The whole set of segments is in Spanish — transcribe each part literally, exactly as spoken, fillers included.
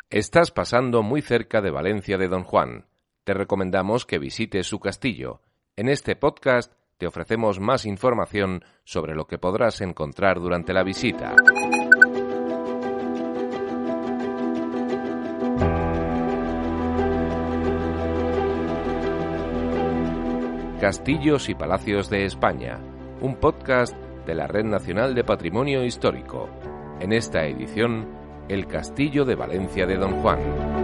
Estás pasando muy cerca de Valencia de Don Juan. Te recomendamos que visites su castillo. En este podcast te ofrecemos más información sobre lo que podrás encontrar durante la visita. Castillos y Palacios de España, un podcast de la Red Nacional de Patrimonio Histórico. En esta edición, el Castillo de Valencia de Don Juan.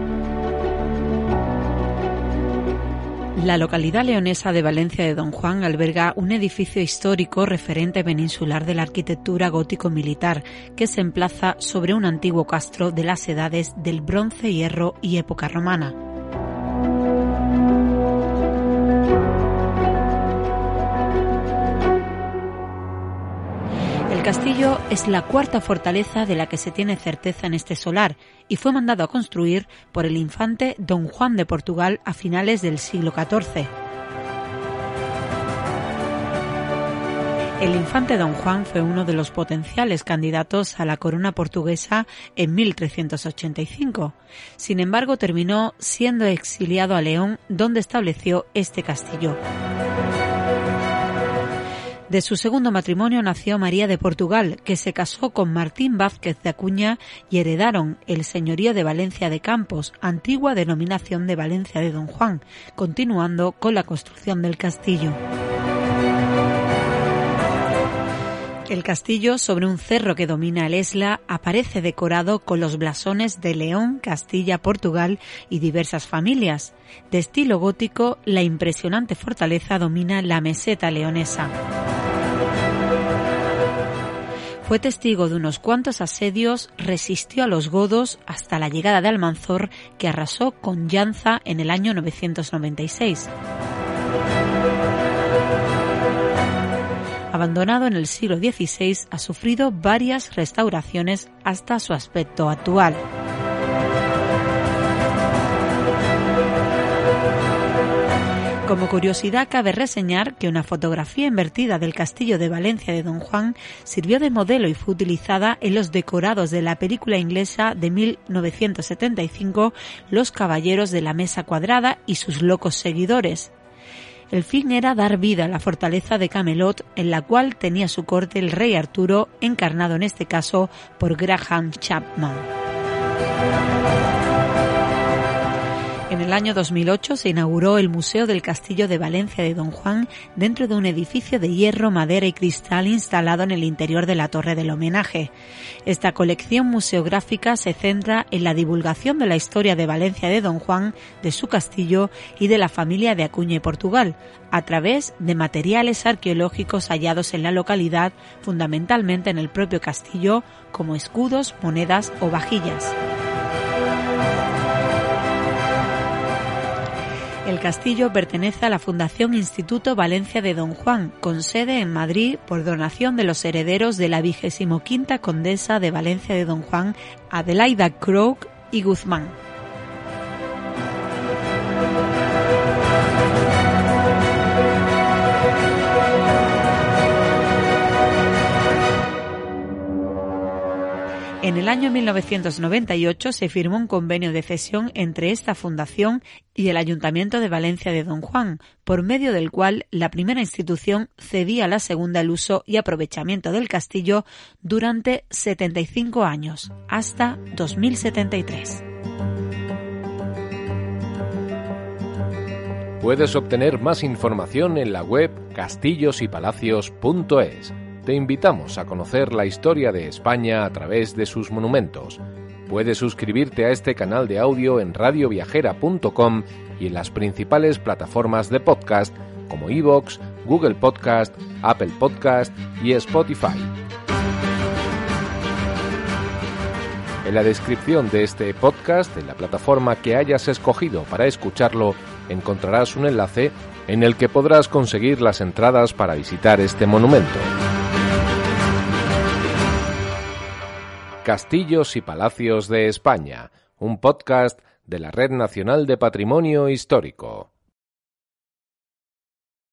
La localidad leonesa de Valencia de Don Juan alberga un edificio histórico referente peninsular de la arquitectura gótico-militar que se emplaza sobre un antiguo castro de las edades del Bronce, Hierro y época romana. El castillo es la cuarta fortaleza de la que se tiene certeza en este solar y fue mandado a construir por el infante Don Juan de Portugal a finales del siglo catorce. El infante Don Juan fue uno de los potenciales candidatos a la corona portuguesa en mil trescientos ochenta y cinco. Sin embargo, terminó siendo exiliado a León, donde estableció este castillo. De su segundo matrimonio nació María de Portugal, que se casó con Martín Vázquez de Acuña y heredaron el señorío de Valencia de Campos, antigua denominación de Valencia de Don Juan, continuando con la construcción del castillo. El castillo, sobre un cerro que domina el Esla, aparece decorado con los blasones de León, Castilla, Portugal y diversas familias. De estilo gótico, la impresionante fortaleza domina la meseta leonesa. Fue testigo de unos cuantos asedios, resistió a los godos hasta la llegada de Almanzor, que arrasó con Llanza en el año novecientos noventa y seis. Abandonado en el siglo dieciséis, ha sufrido varias restauraciones hasta su aspecto actual. Como curiosidad, cabe reseñar que una fotografía invertida del castillo de Valencia de Don Juan sirvió de modelo y fue utilizada en los decorados de la película inglesa de mil novecientos setenta y cinco, Los Caballeros de la Mesa Cuadrada y sus locos seguidores. El fin era dar vida a la fortaleza de Camelot, en la cual tenía su corte el rey Arturo, encarnado en este caso por Graham Chapman. En el año dos mil ocho se inauguró el Museo del Castillo de Valencia de Don Juan dentro de un edificio de hierro, madera y cristal instalado en el interior de la Torre del Homenaje. Esta colección museográfica se centra en la divulgación de la historia de Valencia de Don Juan, de su castillo y de la familia de Acuña y Portugal, a través de materiales arqueológicos hallados en la localidad, fundamentalmente en el propio castillo, como escudos, monedas o vajillas. El castillo pertenece a la Fundación Instituto Valencia de Don Juan, con sede en Madrid por donación de los herederos de la vigésimo quinta condesa de Valencia de Don Juan, Adelaida Crook y Guzmán. En el año mil novecientos noventa y ocho se firmó un convenio de cesión entre esta fundación y el Ayuntamiento de Valencia de Don Juan, por medio del cual la primera institución cedía a la segunda el uso y aprovechamiento del castillo durante setenta y cinco años, hasta dos mil setenta y tres. Puedes obtener más información en la web castillos y palacios punto es. Te invitamos a conocer la historia de España a través de sus monumentos. Puedes suscribirte a este canal de audio en radio viajera punto com y en las principales plataformas de podcast como iVoox, Google Podcast, Apple Podcast y Spotify. En la descripción de este podcast, en la plataforma que hayas escogido para escucharlo, encontrarás un enlace en el que podrás conseguir las entradas para visitar este monumento. Castillos y Palacios de España, un podcast de la Red Nacional de Patrimonio Histórico.